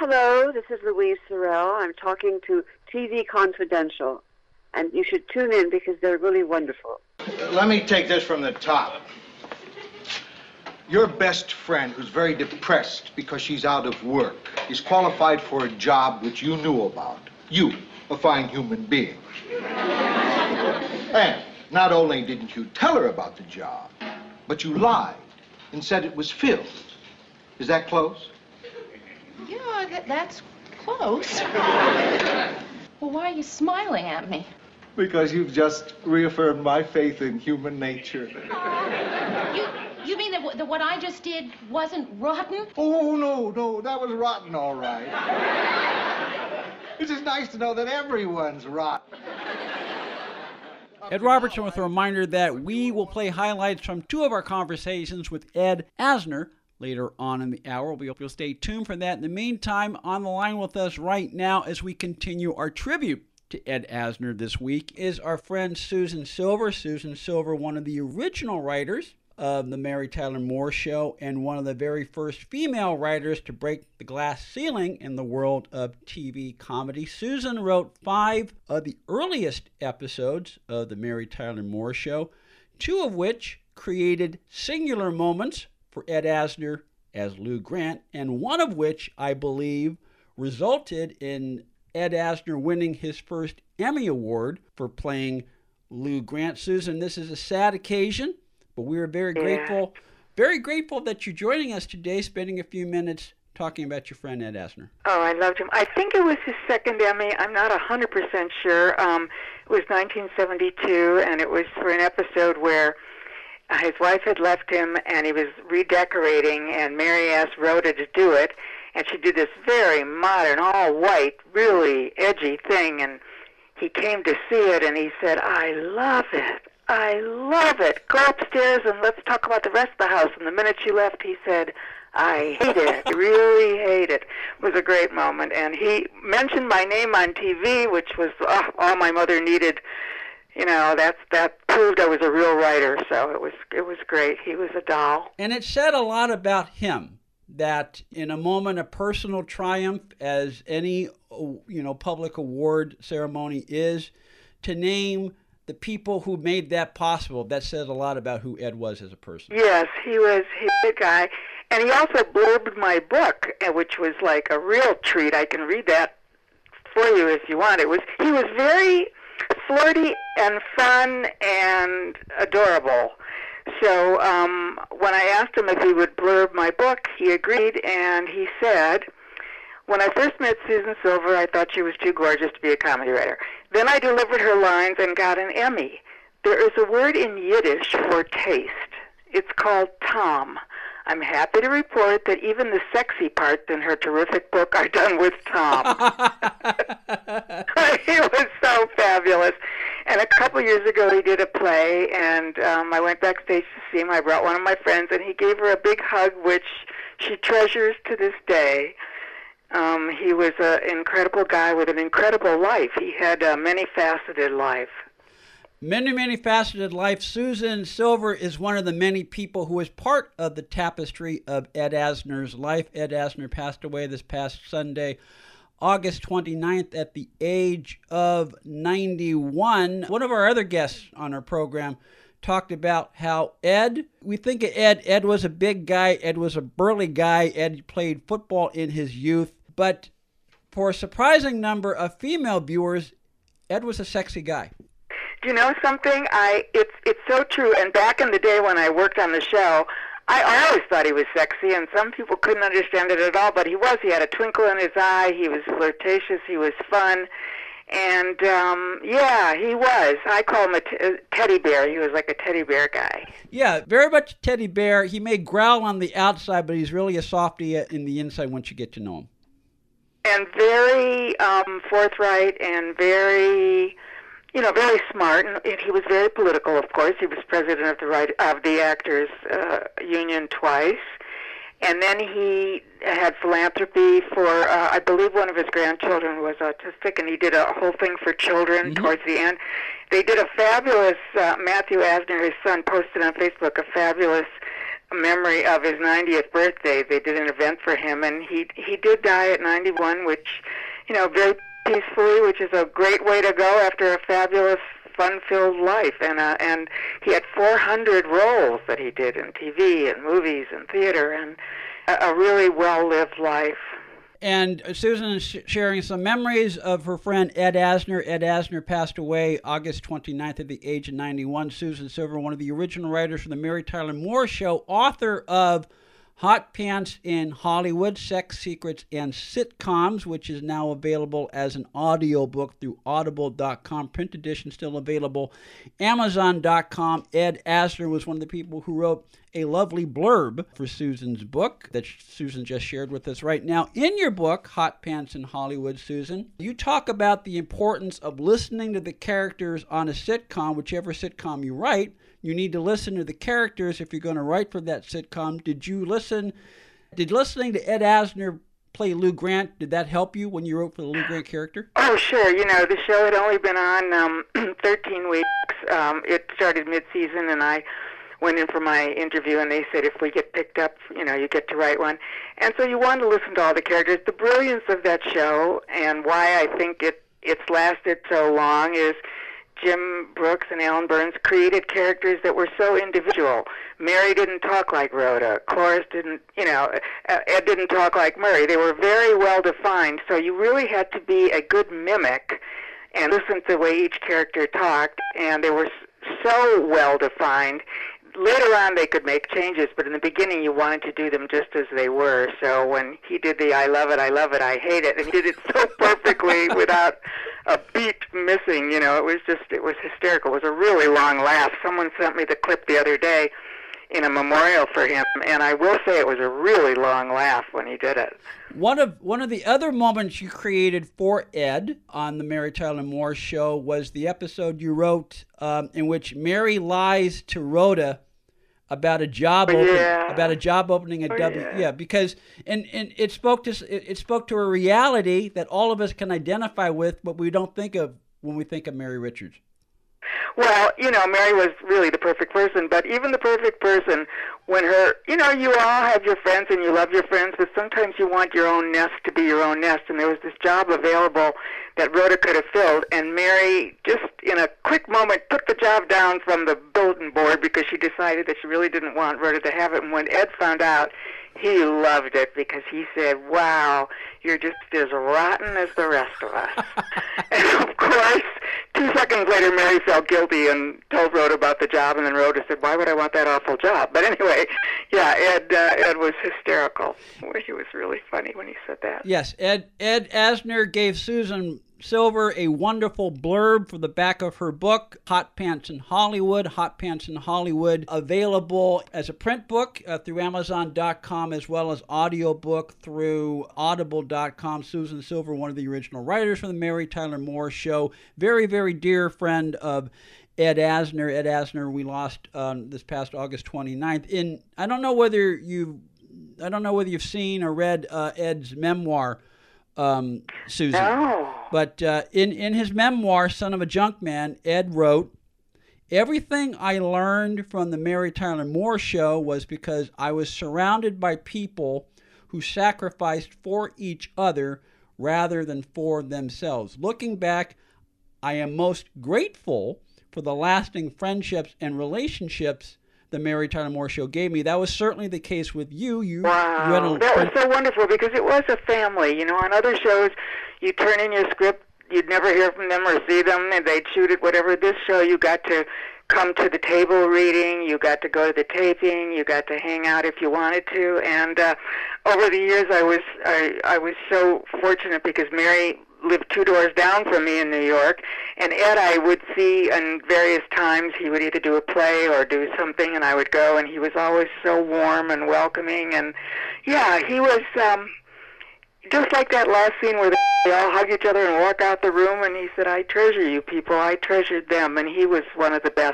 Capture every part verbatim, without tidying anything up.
Hello, this is Louise Sorrell. I'm talking to T V Confidential, and you should tune in because they're really wonderful. Let me take this from the top. Your best friend, who's very depressed because she's out of work, is qualified for a job which you knew about. You, a fine human being. And not only didn't you tell her about the job, but you lied and said it was filled. Is that close? Yeah, that, that's close. Well, why are you smiling at me? Because you've just reaffirmed my faith in human nature. You, you mean that, that what I just did wasn't rotten? Oh, no, no, that was rotten, all right. It's just nice to know that everyone's rotten. Ed Robertson with a reminder that we will play highlights from two of our conversations with Ed Asner later on in the hour. We hope you'll stay tuned for that. In the meantime, on the line with us right now as we continue our tribute to Ed Asner this week is our friend Susan Silver. Susan Silver, one of the original writers of the Mary Tyler Moore Show and one of the very first female writers to break the glass ceiling in the world of T V comedy. Susan wrote five of the earliest episodes of the Mary Tyler Moore Show, two of which created singular moments for Ed Asner as Lou Grant, and one of which I believe resulted in Ed Asner winning his first Emmy Award for playing Lou Grant. Susan, this is a sad occasion, but we are very yeah. grateful, very grateful that you're joining us today, spending a few minutes talking about your friend Ed Asner. Oh, I loved him. I think it was his second Emmy. I'm not one hundred percent sure. Um, it was nineteen seventy-two, and it was for an episode where his wife had left him, and he was redecorating, and Mary asked Rhoda to do it, and she did this very modern, all-white, really edgy thing, and he came to see it, and he said, I love it. I love it. Go upstairs, and let's talk about the rest of the house. And the minute she left, he said, I hate it. I really hate it. It was a great moment, and he mentioned my name on T V, which was oh, all my mother needed. You know, that's that proved I was a real writer, so it was it was great. He was a doll. And it said a lot about him, that in a moment of personal triumph, as any you know public award ceremony is, to name the people who made that possible, that says a lot about who Ed was as a person. Yes, he was he was a good guy. And he also blurbed my book, which was like a real treat. I can read that for you if you want. It was he was very flirty and fun and adorable. So um, when I asked him if he would blurb my book, he agreed, and he said, when I first met Susan Silver, I thought she was too gorgeous to be a comedy writer. Then I delivered her lines and got an Emmy. There is a word in Yiddish for taste. It's called Tom. I'm happy to report that even the sexy parts in her terrific book are done with Tom. He was so fabulous. And a couple years ago, he did a play, and um, I went backstage to see him. I brought one of my friends, and he gave her a big hug, which she treasures to this day. Um, he was an incredible guy with an incredible life. He had a many-faceted life. Many, many faceted life. Susan Silver is one of the many people who is part of the tapestry of Ed Asner's life. Ed Asner passed away this past Sunday, August twenty-ninth, at the age of ninety-one. One of our other guests on our program talked about how Ed, we think of Ed, Ed was a big guy, Ed was a burly guy, Ed played football in his youth, but for a surprising number of female viewers, Ed was a sexy guy. Do you know something? I it's it's so true. And back in the day when I worked on the show, I, I always thought he was sexy, and some people couldn't understand it at all. But he was. He had a twinkle in his eye. He was flirtatious. He was fun, and um, yeah, he was. I call him a, t- a teddy bear. He was like a teddy bear guy. Yeah, very much a teddy bear. He may growl on the outside, but he's really a softie in the inside once you get to know him. And very um, forthright and very. You know, very smart, and he was very political, of course. He was president of the right, of the Actors uh, Union twice. And then he had philanthropy for, uh, I believe one of his grandchildren was autistic, and he did a whole thing for children mm-hmm. towards the end. They did a fabulous, uh, Matthew Asner, his son, posted on Facebook a fabulous memory of his ninetieth birthday. They did an event for him, and he he did die at ninety-one, which, you know, very peacefully, which is a great way to go after a fabulous, fun-filled life. And uh, and he had four hundred roles that he did in T V and movies and theater, and a, a really well-lived life. And Susan is sh- sharing some memories of her friend Ed Asner. Ed Asner passed away August twenty-ninth at the age of ninety-one. Susan Silver, one of the original writers for the Mary Tyler Moore Show, author of Hot Pants in Hollywood, Sex, Secrets, and Sitcoms, which is now available as an audiobook through audible dot com. Print edition still available. Amazon dot com. Ed Asner was one of the people who wrote a lovely blurb for Susan's book that Susan just shared with us right now. In your book, Hot Pants in Hollywood, Susan, you talk about the importance of listening to the characters on a sitcom, whichever sitcom you write. You need to listen to the characters if you're going to write for that sitcom. Did you listen, did listening to Ed Asner play Lou Grant, did that help you when you wrote for the Lou Grant character? Oh, sure. You know, the show had only been on um, thirteen weeks. Um, it started mid-season, and I went in for my interview, and they said, if we get picked up, you know, you get to write one. And so you wanted to listen to all the characters. The brilliance of that show and why I think it it's lasted so long is Jim Brooks and Alan Burns created characters that were so individual. Mary didn't talk like Rhoda. Cloris didn't, you know, Ed didn't talk like Murray. They were very well defined, so you really had to be a good mimic and listen to the way each character talked, and they were so well defined. Later on, they could make changes, but in the beginning, you wanted to do them just as they were. So when he did the I love it, I love it, I hate it, and he did it so perfectly without a beat missing, you know, it was just, it was hysterical. It was a really long laugh. Someone sent me the clip the other day in a memorial for him, and I will say it was a really long laugh when he did it. One of one of the other moments you created for Ed on the Mary Tyler Moore Show was the episode you wrote um, in which Mary lies to Rhoda about a job Oh, open, yeah. about a job opening at Oh, W. yeah. Yeah, because and, and it spoke to it, it spoke to a reality that all of us can identify with, but we don't think of when we think of Mary Richards. Well, you know, Mary was really the perfect person, but even the perfect person, when her, you know, you all have your friends and you love your friends, but sometimes you want your own nest to be your own nest, and there was this job available that Rhoda could have filled, and Mary just in a quick moment took the job down from the bulletin board because she decided that she really didn't want Rhoda to have it, and when Ed found out, he loved it because he said, wow, you're just as rotten as the rest of us. And of course, two seconds later, Mary felt guilty and told Rhoda about the job, and then Rhoda said, why would I want that awful job? But anyway, yeah, Ed uh, Ed was hysterical. He was really funny when he said that. Yes, Ed Ed Asner gave Susan Silver a wonderful blurb for the back of her book, Hot Pants in Hollywood. Hot Pants in Hollywood, available as a print book uh, through Amazon dot com as well as audiobook through audible dot com. Susan Silver, one of the original writers for the Mary Tyler Moore Show, very, very dear friend of Ed Asner. Ed Asner, we lost um, this past August twenty-ninth. In I don't know whether you, I don't know whether you've seen or read uh, Ed's memoir, um, Susan. No. But uh, in, in his memoir, Son of a Junk Man, Ed wrote, everything I learned from the Mary Tyler Moore Show was because I was surrounded by people who sacrificed for each other rather than for themselves. Looking back, I am most grateful for the lasting friendships and relationships the Mary Tyler Moore Show gave me. That was certainly the case with you. You, Wow, you had a, that was so wonderful because it was a family. You know, on other shows, you turn in your script, you'd never hear from them or see them, and they'd shoot it, whatever. This show, you got to come to the table reading, you got to go to the taping, you got to hang out if you wanted to. And uh, over the years, I was I, I was so fortunate because Mary lived two doors down from me in New York, and Ed I would see in various times. He would either do a play or do something, and I would go, and he was always so warm and welcoming. And yeah, he was um, just like that last scene where they all hug each other and walk out the room, and he said, I treasure you people, I treasured them, and he was one of the best,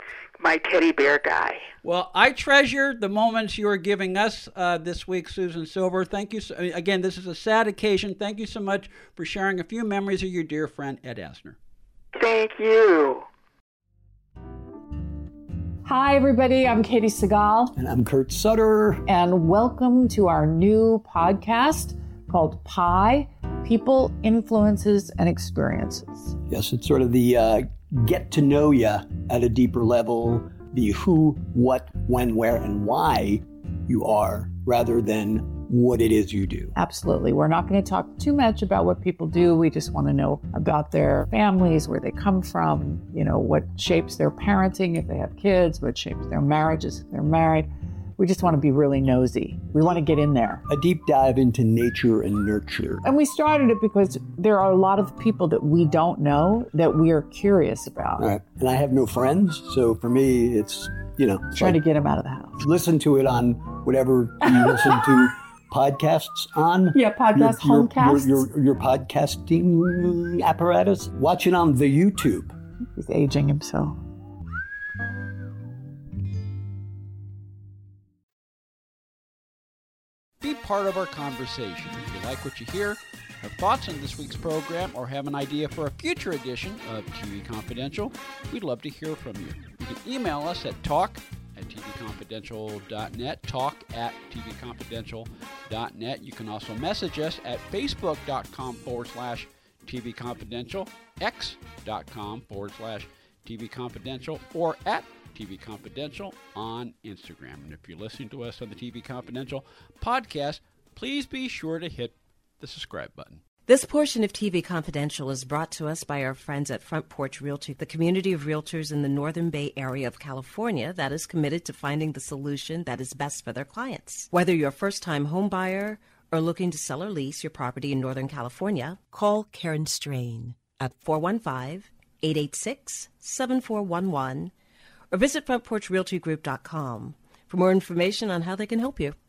my teddy bear guy. Well, I treasure the moments you are giving us uh, this week, Susan Silver. Thank you. So, again, this is a sad occasion. Thank you so much for sharing a few memories of your dear friend, Ed Asner. Thank you. Hi, everybody. I'm Katie Segal. And I'm Kurt Sutter. And welcome to our new podcast called Pi, People, Influences, and Experiences. Yes, it's sort of the uh, get to know you at a deeper level, the who, what, when, where, and why you are, rather than what it is you do. Absolutely. We're not going to talk too much about what people do. We just want to know about their families, where they come from, you know, what shapes their parenting if they have kids, what shapes their marriages if they're married. We just want to be really nosy. We want to get in there. A deep dive into nature and nurture. And we started it because there are a lot of people that we don't know that we are curious about. All right. And I have no friends, so for me, it's, you know. Trying like, to get them out of the house. Listen to it on whatever you listen to podcasts on. Yeah, podcast, your, homecasts. Your, your, your podcasting apparatus. Watch it on the YouTube. He's aging himself. Be part of our conversation. If you like what you hear, have thoughts on this week's program, or have an idea for a future edition of T V Confidential, we'd love to hear from you. You can email us at talk at t v confidential dot net, talk at t v confidential dot net. You can also message us at facebook.com forward slash tvconfidential, x.com forward slash tvconfidential, or at T V Confidential on Instagram. And if you're listening to us on the T V Confidential podcast, please be sure to hit the subscribe button. This portion of T V Confidential is brought to us by our friends at Front Porch Realty, the community of realtors in the Northern Bay Area of California that is committed to finding the solution that is best for their clients. Whether you're a first-time home buyer or looking to sell or lease your property in Northern California, call Karen Strain at four one five, eight eight six, seven four one one or visit front porch realty group dot com for more information on how they can help you.